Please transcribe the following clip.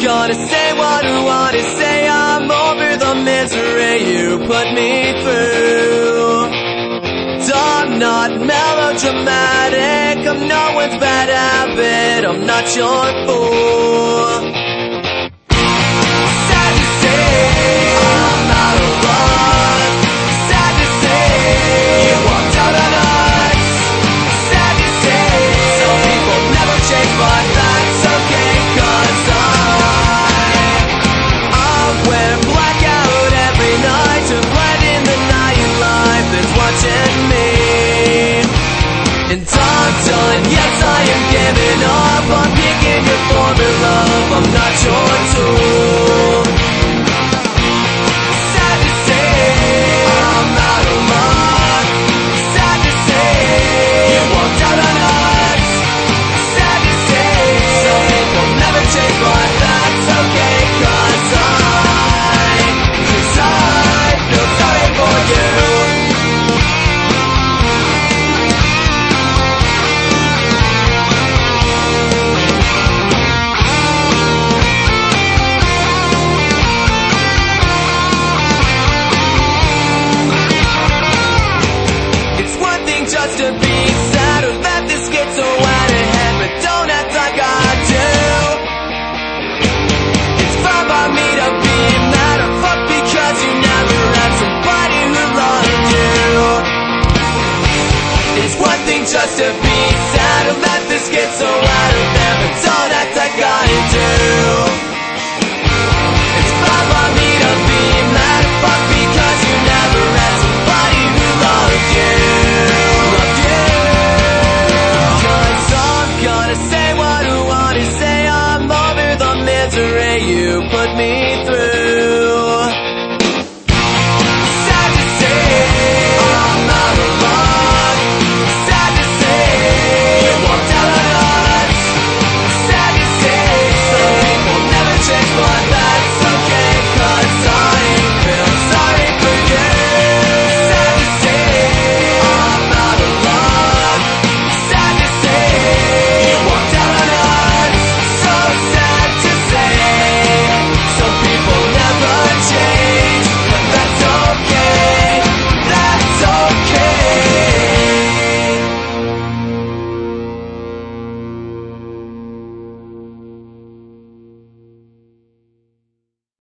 gonna say what I wanna say. I'm over the misery you put me through. I'm not melodramatic, I'm no one's bad habit, I'm not your fool. Sad to say, I'm out of luck. Sad to say, you walked out on us. Sad to say, some people never change, but that's okay, 'cause I wear blackout every night to blend in the nightlife that's watching me. And I'm done, yes I am giving up. I'm picking your formula, I'm not your tool. Sad to say, I'm out of luck. Sad to say, you walked out on us. Sad to say, some people never change, but that's okay, 'cause I feel sorry for you. Just to be sad or let this get so out of hand, but don't act like I do. It's fine by me to be mad or fuck because you never had somebody who loved you. It's one thing just to be sad or let this get so out of hand, but don't